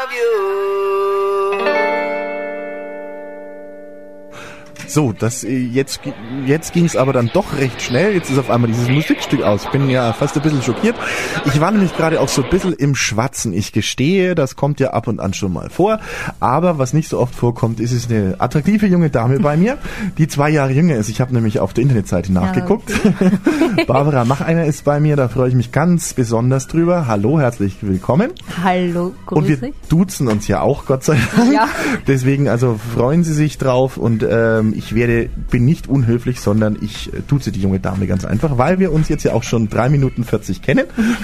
So, jetzt ging es aber dann doch recht schnell. Jetzt ist auf einmal dieses Musikstück aus. Ich bin ja fast ein bisschen schockiert. Ich war nämlich gerade auch so ein bisschen im Schwatzen. Ich gestehe, das kommt ja ab und an schon mal vor. Aber was nicht so oft vorkommt, ist eine attraktive junge Dame bei mir, die 2 Jahre jünger ist. Ich habe nämlich auf der Internetseite nachgeguckt. Ja. Barbara Macheiner ist bei mir, da freue ich mich ganz besonders drüber. Hallo, herzlich willkommen. Hallo, grüß Und wir dich. duzen uns ja auch, Gott sei Dank. Ja. Deswegen, also freuen Sie sich drauf und ich bin nicht unhöflich, sondern ich duze die junge Dame ganz einfach, weil wir uns jetzt ja auch schon 3 Minuten 40 kennen.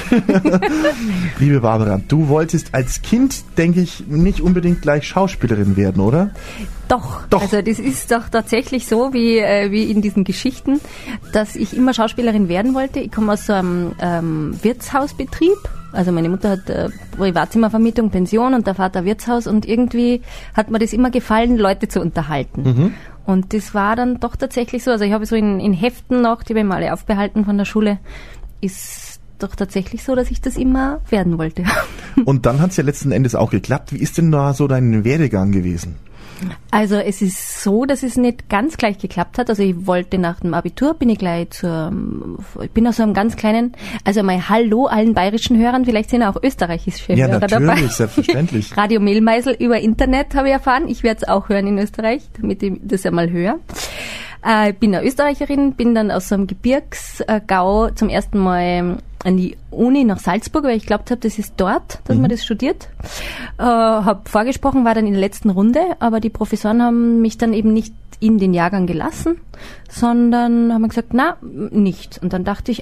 Liebe Barbara, du wolltest als Kind, denke ich, nicht unbedingt gleich Schauspielerin werden, oder? Doch. Also das ist doch tatsächlich so, wie in diesen Geschichten, dass ich immer Schauspielerin werden wollte. Ich komme aus so einem Wirtshausbetrieb. Also meine Mutter hat Privatzimmervermietung, Pension und der Vater Wirtshaus und irgendwie hat mir das immer gefallen, Leute zu unterhalten. Mhm. Und das war dann doch tatsächlich so. Also ich habe so in Heften noch, die wir mal alle aufbehalten von der Schule, ist doch tatsächlich so, dass ich das immer werden wollte. Und dann hat es ja letzten Endes auch geklappt. Wie ist denn da so dein Werdegang gewesen? Also es ist so, dass es nicht ganz gleich geklappt hat. Also ich wollte nach dem Abitur, bin aus so einem ganz kleinen, also mal Hallo allen bayerischen Hörern, vielleicht sind auch österreichische Hörer dabei. Ja, natürlich, selbstverständlich. Radio Mehlmeisel über Internet habe ich erfahren. Ich werde es auch hören in Österreich, damit ich das einmal höre. Ich bin eine Österreicherin, bin dann aus so einem Gebirgsgau zum ersten Mal an die Uni nach Salzburg, weil ich glaubt habe, das ist dort, dass man das studiert. Hab vorgesprochen, war dann in der letzten Runde, aber die Professoren haben mich dann eben nicht in den Jahrgang gelassen, sondern haben gesagt, na, nicht. Und dann dachte ich,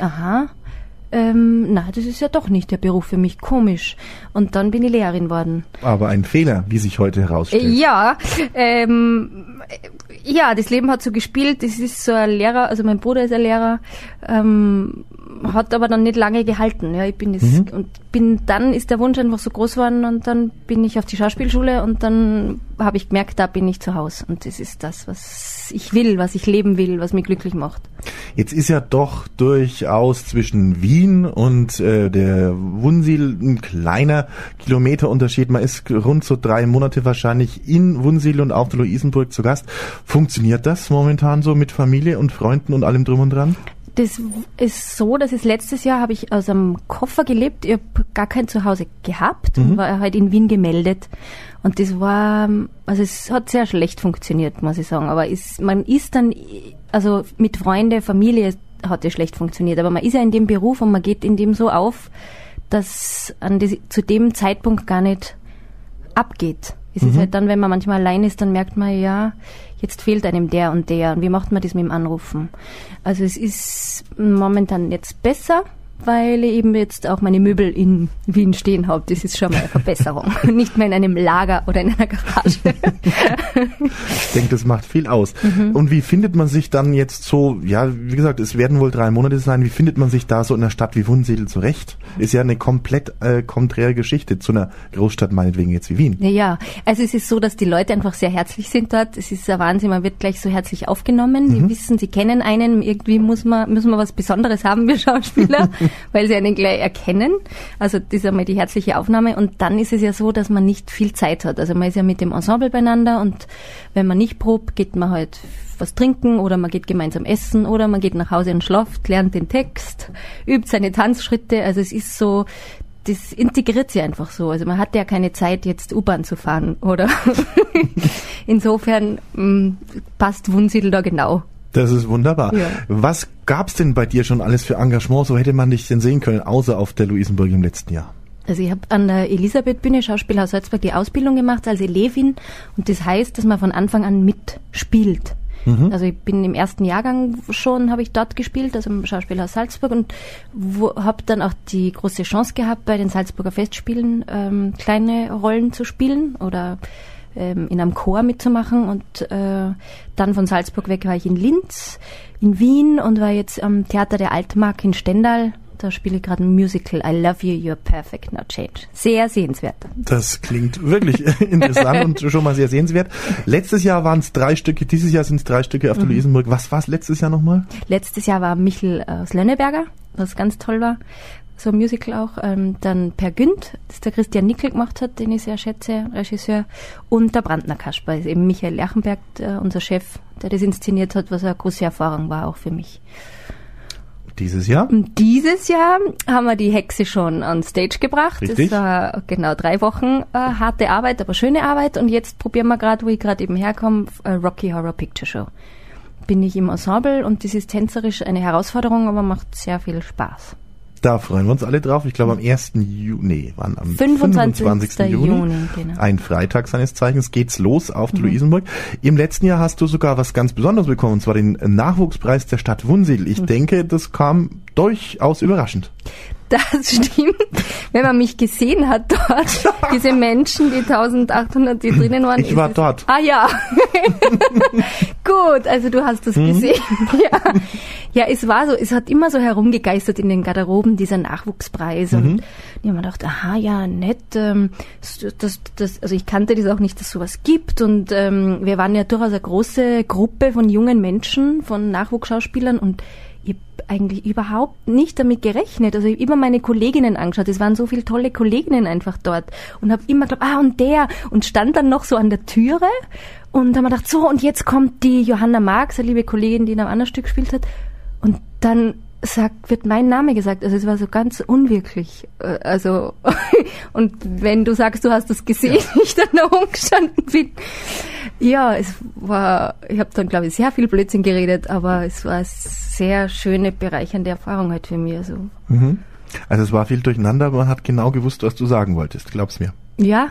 das ist ja doch nicht der Beruf für mich, komisch. Und dann bin ich Lehrerin worden. Aber ein Fehler, wie sich heute herausstellt. Ja, das Leben hat so gespielt. Das ist so ein Lehrer, also mein Bruder ist ein Lehrer, hat aber dann nicht lange gehalten. Ja, dann ist der Wunsch einfach so groß geworden und dann bin ich auf die Schauspielschule und dann habe ich gemerkt, da bin ich zu Hause und das ist das, was ich will, was ich leben will, was mich glücklich macht. Jetzt ist ja doch durchaus zwischen Wien und der Wunsiedel ein kleiner Kilometerunterschied. Man ist rund so 3 Monate wahrscheinlich in Wunsiedel und auf der Luisenburg zu Gast. Funktioniert das momentan so mit Familie und Freunden und allem drum und dran? Das ist so, dass letztes Jahr habe ich aus einem Koffer gelebt. Ich habe gar kein Zuhause gehabt und war halt in Wien gemeldet. Und das war, also es hat sehr schlecht funktioniert, muss ich sagen. Aber man ist dann, also mit Freunde, Familie hat es schlecht funktioniert. Aber man ist ja in dem Beruf und man geht in dem so auf, dass zu dem Zeitpunkt gar nicht abgeht. Es ist halt dann, wenn man manchmal allein ist, dann merkt man, ja, jetzt fehlt einem der und der. Und wie macht man das mit dem Anrufen? Also es ist momentan jetzt besser, weil ich eben jetzt auch meine Möbel in Wien stehen habe. Das ist schon mal eine Verbesserung. Nicht mehr in einem Lager oder in einer Garage. Ich denke, das macht viel aus. Und wie findet man sich dann jetzt so, ja, wie gesagt, es werden wohl 3 Monate sein, wie findet man sich da so in einer Stadt wie Wunsiedel zurecht? Ist ja eine komplett konträre Geschichte zu einer Großstadt, meinetwegen jetzt wie Wien. Ja, also es ist so, dass die Leute einfach sehr herzlich sind dort. Es ist ein Wahnsinn, man wird gleich so herzlich aufgenommen. Die wissen, sie kennen einen. Irgendwie müssen wir was Besonderes haben, wir Schauspieler. Weil sie einen gleich erkennen. Also das ist einmal die herzliche Aufnahme. Und dann ist es ja so, dass man nicht viel Zeit hat. Also man ist ja mit dem Ensemble beieinander und wenn man nicht probt, geht man halt was trinken oder man geht gemeinsam essen oder man geht nach Hause und schlaft, lernt den Text, übt seine Tanzschritte. Also es ist so, das integriert sich einfach so. Also man hat ja keine Zeit, jetzt U-Bahn zu fahren, oder? Insofern passt Wunsiedel da genau. Das ist wunderbar. Ja. Was gab's denn bei dir schon alles für Engagement? So hätte man dich denn sehen können, außer auf der Luisenburg im letzten Jahr. Also ich habe an der Elisabeth-Bühne Schauspielhaus Salzburg die Ausbildung gemacht als Elevin und das heißt, dass man von Anfang an mitspielt. Also ich bin im ersten Jahrgang schon, habe ich dort gespielt, also im Schauspielhaus Salzburg und habe dann auch die große Chance gehabt, bei den Salzburger Festspielen kleine Rollen zu spielen oder in einem Chor mitzumachen und dann von Salzburg weg war ich in Linz, in Wien und war jetzt am Theater der Altmark in Stendal. Da spiele ich gerade ein Musical, I Love You, You're Perfect, Now Change. Sehr sehenswert. Das klingt wirklich interessant und schon mal sehr sehenswert. Letztes Jahr waren es 3 Stücke, dieses Jahr sind es 3 Stücke auf der Luisenburg. Was war es letztes Jahr nochmal? Letztes Jahr war Michel aus Lönneberger, was ganz toll war. so ein Musical auch. Dann Per Günd, das der Christian Nickel gemacht hat, den ich sehr schätze, Regisseur. Und der Brandner Kasper, ist eben Michael Lerchenberg, unser Chef, der das inszeniert hat, was eine große Erfahrung war auch für mich. Dieses Jahr? Und dieses Jahr haben wir die Hexe schon on Stage gebracht. Richtig. Das war genau 3 Wochen harte Arbeit, aber schöne Arbeit. Und jetzt probieren wir gerade, wo ich gerade eben herkomme, Rocky Horror Picture Show. Bin ich im Ensemble und das ist tänzerisch eine Herausforderung, aber macht sehr viel Spaß. Da freuen wir uns alle drauf. Ich glaube am 1. Juni, am 25. Juni, genau. Ein Freitag seines Zeichens, geht's los auf der Luisenburg. Im letzten Jahr hast du sogar was ganz Besonderes bekommen, und zwar den Nachwuchspreis der Stadt Wunsiedel. Ich denke, das kam durchaus überraschend. Das stimmt. Wenn man mich gesehen hat dort, diese Menschen, die 1800, die drinnen waren. Ich war dort. Ah ja. Gut, also du hast das gesehen. Ja, es war so, es hat immer so herumgegeistert in den Garderoben, dieser Nachwuchspreis. Und ich habe mir gedacht, aha, ja, nett. Also ich kannte das auch nicht, dass es sowas gibt. Und wir waren ja durchaus eine große Gruppe von jungen Menschen, von Nachwuchsschauspielern, und ich habe eigentlich überhaupt nicht damit gerechnet. Also ich habe immer meine Kolleginnen angeschaut. Es waren so viele tolle Kolleginnen einfach dort. Und habe immer gedacht, und der. Und stand dann noch so an der Türe. Und habe mir gedacht, so, und jetzt kommt die Johanna Marx, eine liebe Kollegin, die in einem anderen Stück gespielt hat. Und dann wird mein Name gesagt. Also es war so ganz unwirklich. Also und wenn du sagst, du hast das gesehen, ich dann da rumgestanden bin. Ja, ich habe dann, glaube ich, sehr viel Blödsinn geredet, aber es war eine sehr schöne, bereichernde Erfahrung halt für mich. Also es war viel durcheinander, aber man hat genau gewusst, was du sagen wolltest, glaub's mir. Ja,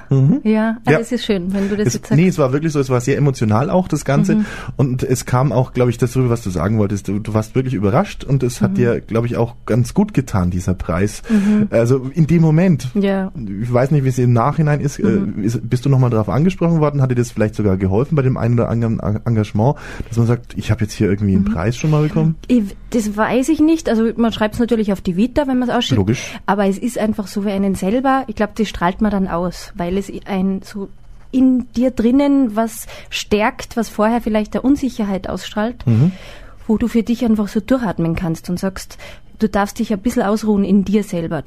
es ist schön, wenn du das jetzt sagst. Nee, es war wirklich so, es war sehr emotional auch, das Ganze. Und es kam auch, glaube ich, das darüber, was du sagen wolltest. Du warst wirklich überrascht und es hat dir, glaube ich, auch ganz gut getan, dieser Preis. Also in dem Moment. Ja. Ich weiß nicht, wie es im Nachhinein ist. Bist du nochmal darauf angesprochen worden? Hat dir das vielleicht sogar geholfen bei dem einen oder anderen Engagement, dass man sagt, ich habe jetzt hier irgendwie einen Preis schon mal bekommen? Das weiß ich nicht. Also man schreibt es natürlich auf die Vita, wenn man es ausschickt. Logisch. Aber es ist einfach so wie einen selber. Ich glaube, das strahlt man dann aus, weil es so in dir drinnen was stärkt, was vorher vielleicht der Unsicherheit ausstrahlt, wo du für dich einfach so durchatmen kannst und sagst, du darfst dich ein bisschen ausruhen in dir selber.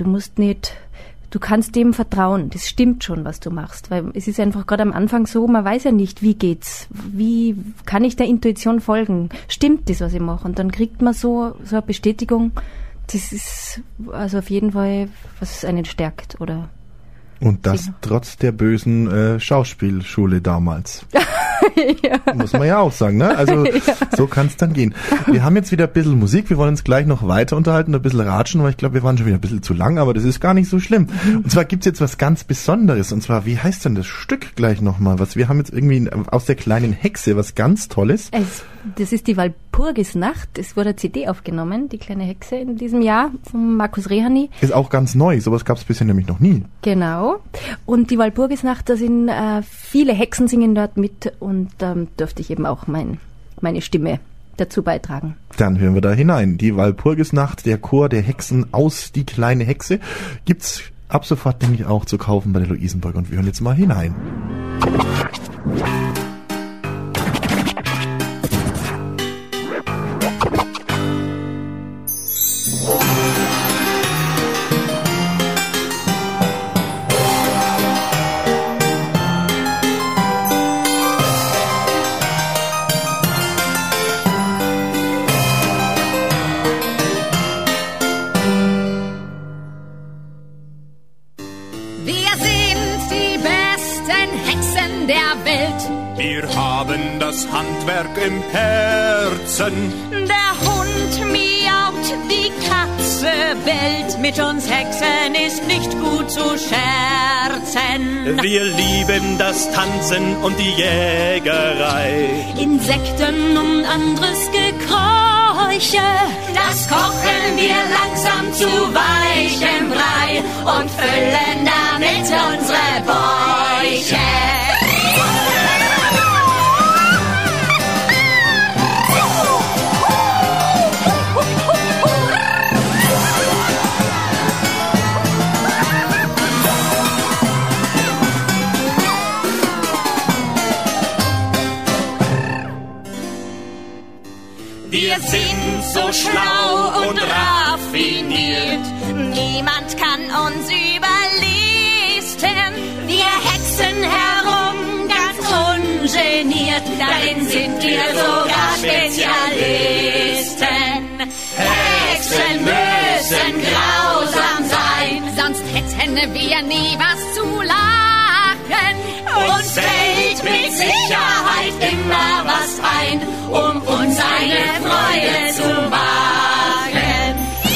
Du kannst dem vertrauen. Das stimmt schon, was du machst, weil es ist einfach gerade am Anfang so, man weiß ja nicht, wie geht's, wie kann ich der Intuition folgen, stimmt das, was ich mache, und dann kriegt man so eine Bestätigung, das ist also auf jeden Fall, was einen stärkt, oder? Und das trotz der bösen Schauspielschule damals. Ja. Muss man ja auch sagen, ne? Also so kann es dann gehen. Wir haben jetzt wieder ein bisschen Musik, wir wollen uns gleich noch weiter unterhalten, ein bisschen ratschen, weil ich glaube, wir waren schon wieder ein bisschen zu lang, aber das ist gar nicht so schlimm. Und zwar gibt's jetzt was ganz Besonderes, und zwar, wie heißt denn das Stück gleich nochmal? Wir haben jetzt irgendwie aus der kleinen Hexe was ganz Tolles. Das ist die Walpurgisnacht, es wurde eine CD aufgenommen, die kleine Hexe in diesem Jahr von Markus Rehani. Ist auch ganz neu, sowas gab's bisher nämlich noch nie. Genau. Und die Walpurgisnacht, da sind viele Hexen singen dort mit, und dürfte ich eben auch meine Stimme dazu beitragen. Dann hören wir da hinein. Die Walpurgisnacht, der Chor der Hexen aus Die kleine Hexe, gibt's ab sofort nämlich auch zu kaufen bei der Luisenburg, und wir hören jetzt mal hinein. Handwerk im Herzen. Der Hund miaut, die Katze bellt. Mit uns Hexen ist nicht gut zu scherzen. Wir lieben das Tanzen und die Jägerei. Insekten und anderes Gekräuche. Das kochen wir langsam zu weichem Brei und füllen damit unsere Bäuche. Wir sind so schlau und raffiniert, Niemand kann uns überlisten. Wir hexen herum ganz ungeniert, darin sind wir sogar Spezialisten. Hexen müssen grausam sein, sonst hätten wir nie was zu lachen. Uns fällt mit Sicherheit immer was ein, um uns eine Freude zu machen.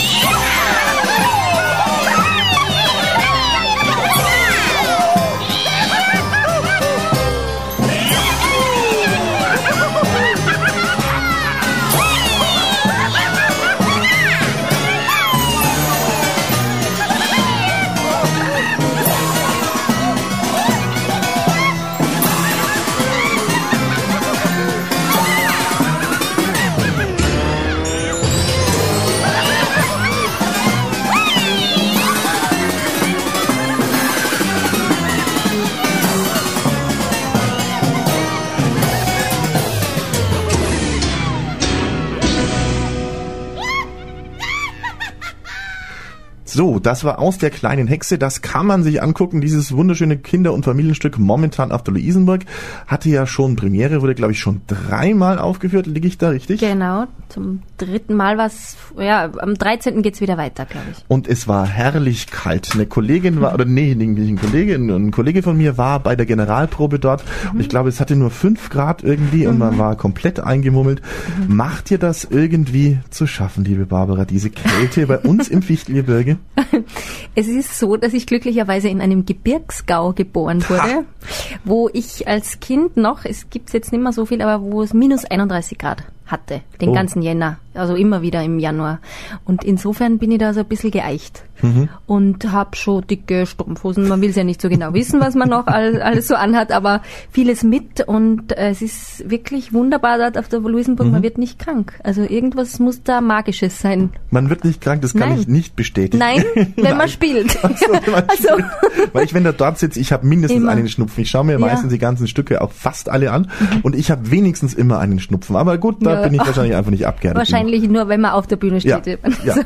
So, das war Aus der kleinen Hexe. Das kann man sich angucken. Dieses wunderschöne Kinder- und Familienstück momentan auf der Luisenburg. Hatte ja schon Premiere, wurde glaube ich schon 3-mal aufgeführt. Liege ich da richtig? Genau, zum 3. Mal was. Ja, am 13. geht's wieder weiter, glaube ich. Und es war herrlich kalt. Eine Kollegin war, oder nee, nicht ein Kollege von mir war bei der Generalprobe dort. Und ich glaube, es hatte nur 5 Grad irgendwie und man war komplett eingemummelt. Macht dir das irgendwie zu schaffen, liebe Barbara, diese Kälte bei uns im Fichtelgebirge? Es ist so, dass ich glücklicherweise in einem Gebirgsgau geboren wurde, wo ich als Kind noch, es gibt's jetzt nicht mehr so viel, aber wo es minus 31 Grad hatte, den ganzen Jänner, also immer wieder im Januar. Und insofern bin ich da so ein bisschen geeicht und habe schon dicke Strumpfhosen. Man will es ja nicht so genau wissen, was man noch alles so anhat, aber vieles mit und es ist wirklich wunderbar dort auf der Luisenburg. Man wird nicht krank. Also irgendwas muss da Magisches sein. Man wird nicht krank, das kann ich nicht bestätigen. Nein, wenn man spielt. Also. Weil wenn du dort sitzt, ich habe mindestens einen Schnupfen. Ich schaue mir meistens die ganzen Stücke auch fast alle an und ich habe wenigstens immer einen Schnupfen. Aber gut, da bin ich wahrscheinlich einfach nicht abgehärtet. Wahrscheinlich nur, wenn man auf der Bühne steht. Ja.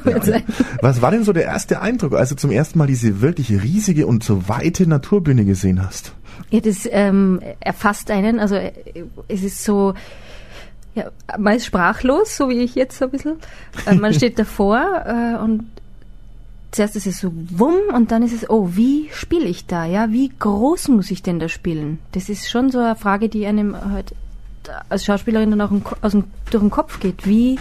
Was war denn so der erste Eindruck, als du zum ersten Mal diese wirklich riesige und so weite Naturbühne gesehen hast? Ja, das erfasst einen. Also es ist so, ja, man ist sprachlos, so wie ich jetzt so ein bisschen. Man steht davor und zuerst ist es so wumm und dann ist es, oh, wie spiele ich da? Ja, wie groß muss ich denn da spielen? Das ist schon so eine Frage, die einem halt als Schauspielerin dann auch durch den Kopf geht. Wie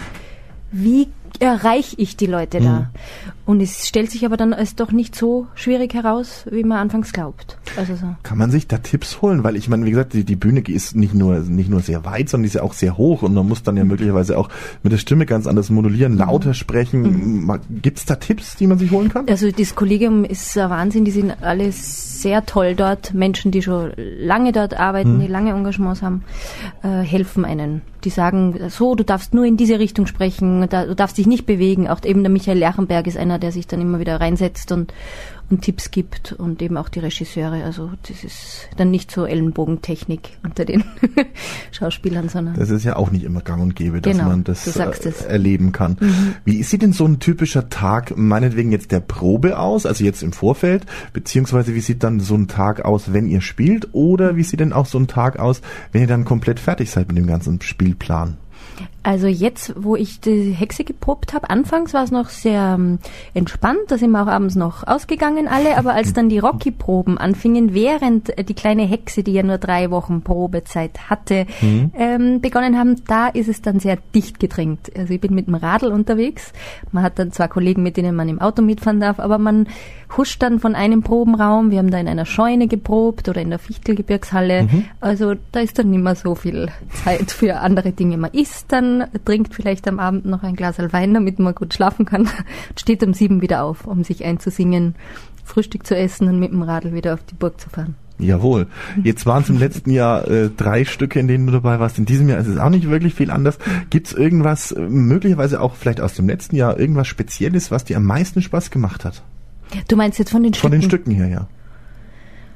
erreiche ich die Leute da? Und es stellt sich aber dann als doch nicht so schwierig heraus, wie man anfangs glaubt. Also so. Kann man sich da Tipps holen? Weil ich meine, wie gesagt, die Bühne ist nicht nur sehr weit, sondern die ist ja auch sehr hoch und man muss dann ja möglicherweise auch mit der Stimme ganz anders modulieren, lauter sprechen. Gibt's da Tipps, die man sich holen kann? Also das Kollegium ist ein Wahnsinn, die sind alle sehr toll dort. Menschen, die schon lange dort arbeiten, die lange Engagements haben, helfen einen. Die sagen, so, du darfst nur in diese Richtung sprechen, du darfst dich nicht bewegen. Auch eben der Michael Lerchenberg ist einer, der sich dann immer wieder reinsetzt und Tipps gibt und eben auch die Regisseure. Also das ist dann nicht so Ellenbogentechnik unter den Schauspielern, sondern... Das ist ja auch nicht immer gang und gäbe, dass man das erleben kann. Wie sieht denn so ein typischer Tag, meinetwegen jetzt der Probe aus, also jetzt im Vorfeld, beziehungsweise wie sieht dann so ein Tag aus, wenn ihr spielt, oder wie sieht denn auch so ein Tag aus, wenn ihr dann komplett fertig seid mit dem ganzen Spielplan? Also jetzt, wo ich die Hexe geprobt habe, anfangs war es noch sehr entspannt, da sind wir auch abends noch ausgegangen alle, aber als dann die Rocky-Proben anfingen, während die kleine Hexe, die ja nur 3 Wochen Probezeit hatte, begonnen haben, da ist es dann sehr dicht gedrängt. Also ich bin mit dem Radl unterwegs, man hat dann zwar Kollegen, mit denen man im Auto mitfahren darf, aber man huscht dann von einem Probenraum, wir haben da in einer Scheune geprobt oder in der Fichtelgebirgshalle, also da ist dann nicht mehr so viel Zeit für andere Dinge. Man isst dann, trinkt vielleicht am Abend noch ein Glas Wein, damit man gut schlafen kann, steht um 7 wieder auf, um sich einzusingen, Frühstück zu essen und mit dem Radl wieder auf die Burg zu fahren. Jawohl. Jetzt waren es im letzten Jahr 3 Stücke, in denen du dabei warst. In diesem Jahr ist es auch nicht wirklich viel anders. Gibt es irgendwas, möglicherweise auch vielleicht aus dem letzten Jahr, irgendwas Spezielles, was dir am meisten Spaß gemacht hat? Du meinst jetzt von den Stücken? Von den Stücken her, ja.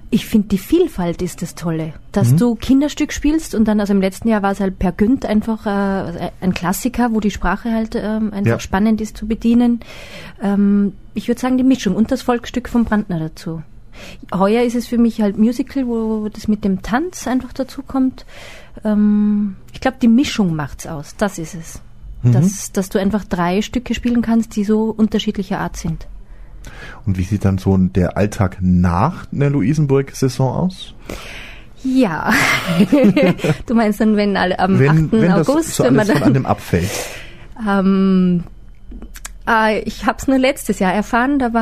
Ich finde, die Vielfalt ist das Tolle, dass du Kinderstück spielst und dann, also im letzten Jahr war es halt Per Günd einfach ein Klassiker, wo die Sprache halt einfach spannend ist zu bedienen. Ich würde sagen, die Mischung und das Volksstück von Brandner dazu. Heuer ist es für mich halt Musical, wo das mit dem Tanz einfach dazu kommt. Ich glaube, die Mischung macht's aus. Das ist es. Dass du einfach 3 Stücke spielen kannst, die so unterschiedlicher Art sind. Und wie sieht dann so der Alltag nach der Luisenburg-Saison aus? Ja, du meinst dann, wenn alle am 8. August... Das so alles von einem abfällt. Ich habe es nur letztes Jahr erfahren, da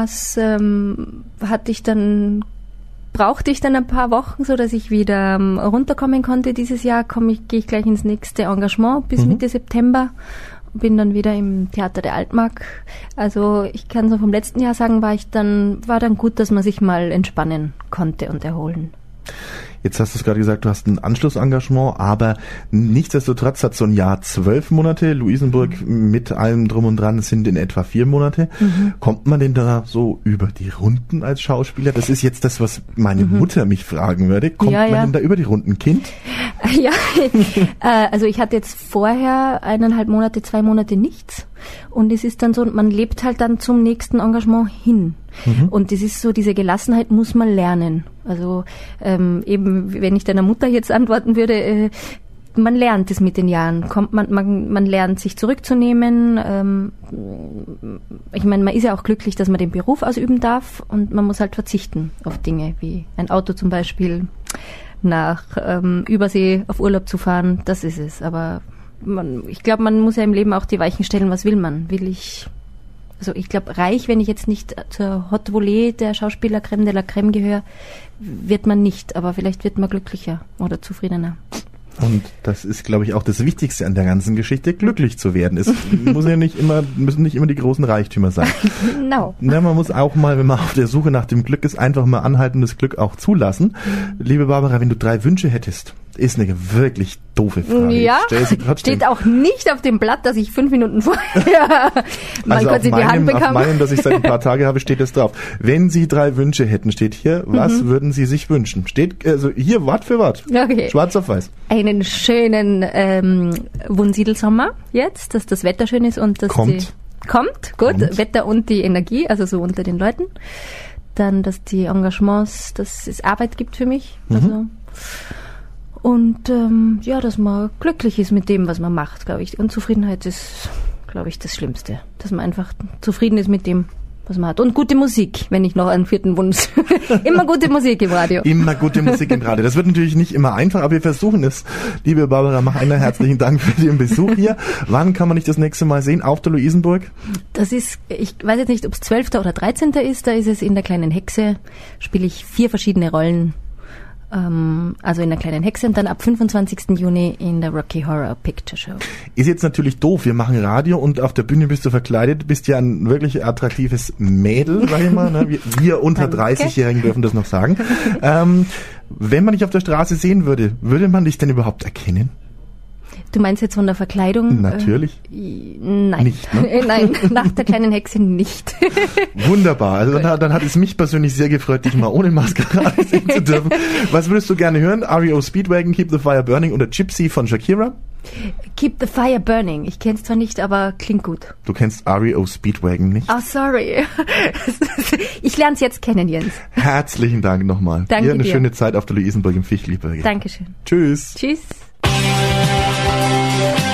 brauchte ich dann ein paar Wochen, so dass ich wieder runterkommen konnte. Dieses Jahr gehe ich gleich ins nächste Engagement bis Mitte September. Bin dann wieder im Theater der Altmark. Also ich kann so vom letzten Jahr sagen, war dann gut, dass man sich mal entspannen konnte und erholen. Jetzt hast du es gerade gesagt, du hast ein Anschlussengagement, aber nichtsdestotrotz hat so ein Jahr 12 Monate. Luisenburg mit allem drum und dran sind in etwa 4 Monate. Kommt man denn da so über die Runden als Schauspieler? Das ist jetzt das, was meine Mutter mich fragen würde. Kommt man denn da über die Runden, Kind? Ja, also ich hatte jetzt vorher 1,5 Monate, 2 Monate nichts. Und es ist dann so, man lebt halt dann zum nächsten Engagement hin. Und das ist so, diese Gelassenheit muss man lernen. Also eben, wenn ich deiner Mutter jetzt antworten würde, man lernt es mit den Jahren. Man lernt sich zurückzunehmen. Ich meine, man ist ja auch glücklich, dass man den Beruf ausüben darf und man muss halt verzichten auf Dinge wie ein Auto zum Beispiel, nach Übersee auf Urlaub zu fahren. Das ist es. Aber ich glaube, man muss ja im Leben auch die Weichen stellen, was will man? Ich glaube, reich, wenn ich jetzt nicht zur Haute Volée der Schauspieler Crème de la Crème gehöre, wird man nicht, aber vielleicht wird man glücklicher oder zufriedener. Und das ist, glaube ich, auch das Wichtigste an der ganzen Geschichte, glücklich zu werden. Es müssen nicht immer die großen Reichtümer sein. Genau. Na, man muss auch mal, wenn man auf der Suche nach dem Glück ist, einfach mal anhaltendes Glück auch zulassen. Liebe Barbara, wenn du 3 Wünsche hättest, ist eine wirklich doofe Frage. Ja, steht auch nicht auf dem Blatt, das ich 5 Minuten vorher mal kurz in die Hand bekam. Auf meinem, das ich seit ein paar Tagen habe, steht es drauf. Wenn Sie 3 Wünsche hätten, steht hier, was würden Sie sich wünschen? Steht also hier Wort für Wort. Okay. Schwarz auf weiß. Einen schönen Wunsiedelsommer jetzt, dass das Wetter schön ist und dass Kommt, gut, Wetter und die Energie, also so unter den Leuten. Dann, dass die Engagements, dass es Arbeit gibt für mich. Also und dass man glücklich ist mit dem, was man macht, glaube ich. Und Zufriedenheit ist, glaube ich, das Schlimmste. Dass man einfach zufrieden ist mit dem, was man hat. Und gute Musik, wenn ich noch einen 4. Wunsch. Immer gute Musik im Radio. Immer gute Musik im Radio. Das wird natürlich nicht immer einfach, aber wir versuchen es. Liebe Barbara Machainer, herzlichen Dank für den Besuch hier. Wann kann man dich das nächste Mal sehen? Auf der Luisenburg? Das ist, ich weiß jetzt nicht, ob es 12. oder 13. ist. Da ist es in der kleinen Hexe. Spiele ich 4 verschiedene Rollen. Also in der kleinen Hexe und dann ab 25. Juni in der Rocky Horror Picture Show. Ist jetzt natürlich doof, wir machen Radio und auf der Bühne bist du verkleidet, bist ja ein wirklich attraktives Mädel, sag ich mal. Ne? Wir unter 30-Jährigen dürfen das noch sagen. Wenn man dich auf der Straße sehen würde man dich denn überhaupt erkennen? Du meinst jetzt von der Verkleidung? Natürlich. Nein. Nicht, ne? Nein, nach der kleinen Hexe nicht. Wunderbar. Also dann hat es mich persönlich sehr gefreut, dich mal ohne Maskerade sehen zu dürfen. Was würdest du gerne hören? REO Speedwagon, Keep the Fire Burning oder Gypsy von Shakira? Keep the Fire Burning. Ich kenne es zwar nicht, aber klingt gut. Du kennst REO Speedwagon nicht? Oh, sorry. Ich lerne es jetzt kennen, Jens. Herzlichen Dank nochmal. Danke dir. Eine schöne Zeit auf der Luisenburg im Fichtelberg. Dankeschön. Tschüss. Tschüss.